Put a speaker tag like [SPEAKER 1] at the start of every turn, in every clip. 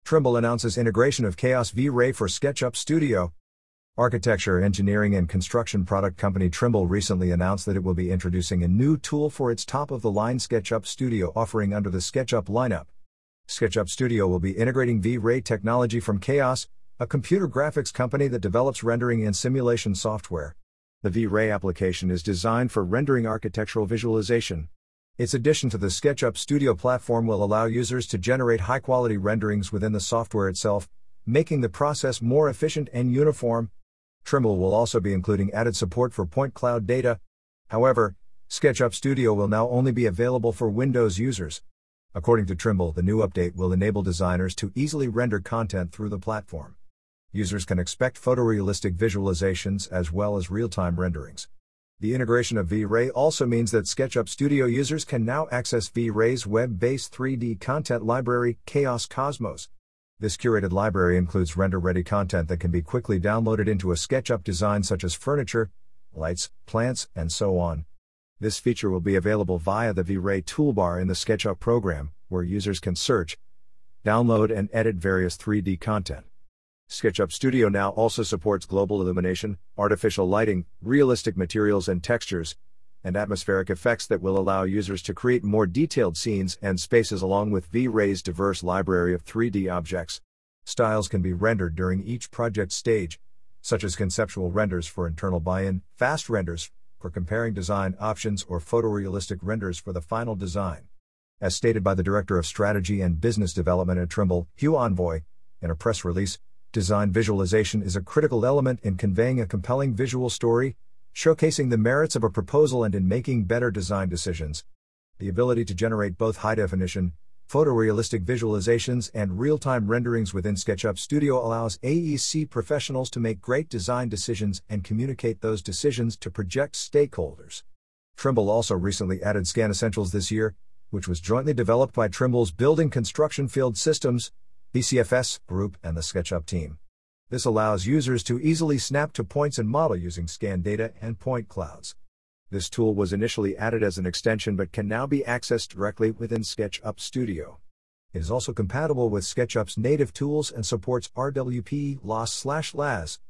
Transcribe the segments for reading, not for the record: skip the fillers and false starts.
[SPEAKER 1] Trimble announces integration of Chaos V-Ray for SketchUp Studio. Architecture, engineering and construction product company Trimble recently announced that it will be introducing a new tool for its top-of-the-line SketchUp Studio offering under the SketchUp lineup. SketchUp Studio will be integrating V-Ray technology from Chaos, a computer graphics company that develops rendering and simulation software. The V-Ray application is designed for rendering architectural visualization. Its addition to the SketchUp Studio platform will allow users to generate high-quality renderings within the software itself, making the process more efficient and uniform. Trimble will also be including added support for point cloud data. However, SketchUp Studio will now only be available for Windows users. According to Trimble, the new update will enable designers to easily render content through the platform. Users can expect photorealistic visualizations as well as real-time renderings. The integration of V-Ray also means that SketchUp Studio users can now access V-Ray's web-based 3D content library, Chaos Cosmos. This curated library includes render-ready content that can be quickly downloaded into a SketchUp design such as furniture, lights, plants, and so on. This feature will be available via the V-Ray toolbar in the SketchUp program, where users can search, download, and edit various 3D content. SketchUp Studio now also supports global illumination, artificial lighting, realistic materials and textures, and atmospheric effects that will allow users to create more detailed scenes and spaces along with V-Ray's diverse library of 3D objects. Styles can be rendered during each project stage, such as conceptual renders for internal buy-in, fast renders for comparing design options, or photorealistic renders for the final design. As stated by the Director of Strategy and Business Development at Trimble, Hugh Envoy, in a press release, design visualization is a critical element in conveying a compelling visual story, showcasing the merits of a proposal and in making better design decisions. The ability to generate both high-definition, photorealistic visualizations and real-time renderings within SketchUp Studio allows AEC professionals to make great design decisions and communicate those decisions to project stakeholders. Trimble also recently added Scan Essentials this year, which was jointly developed by Trimble's Building Construction Field Systems, BCFS group, and the SketchUp team. This allows users to easily snap to points and model using scan data and point clouds. This tool was initially added as an extension but can now be accessed directly within SketchUp Studio. It is also compatible with SketchUp's native tools and supports RWP, LOS/LAS,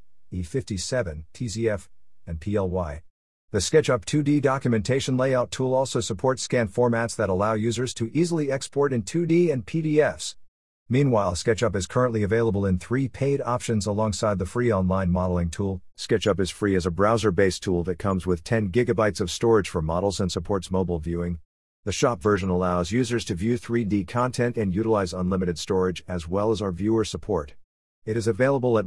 [SPEAKER 1] E57, TZF, and PLY. The SketchUp 2D documentation layout tool also supports scan formats that allow users to easily export in 2D and PDFs. Meanwhile, SketchUp is currently available in 3 paid options alongside the free online modeling tool. SketchUp is free as a browser-based tool that comes with 10 GB of storage for models and supports mobile viewing. The shop version allows users to view 3D content and utilize unlimited storage as well as our viewer support. It is available at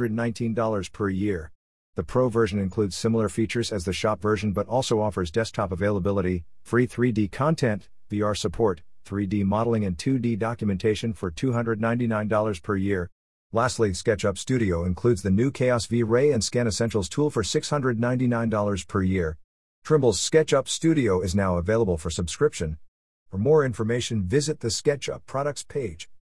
[SPEAKER 1] $119 per year. The Pro version includes similar features as the shop version but also offers desktop availability, free 3D content, VR support, 3D modeling and 2D documentation for $299 per year. Lastly, SketchUp Studio includes the new Chaos V-Ray and Scan Essentials tool for $699 per year. Trimble's SketchUp Studio is now available for subscription. For more information, visit the SketchUp products page.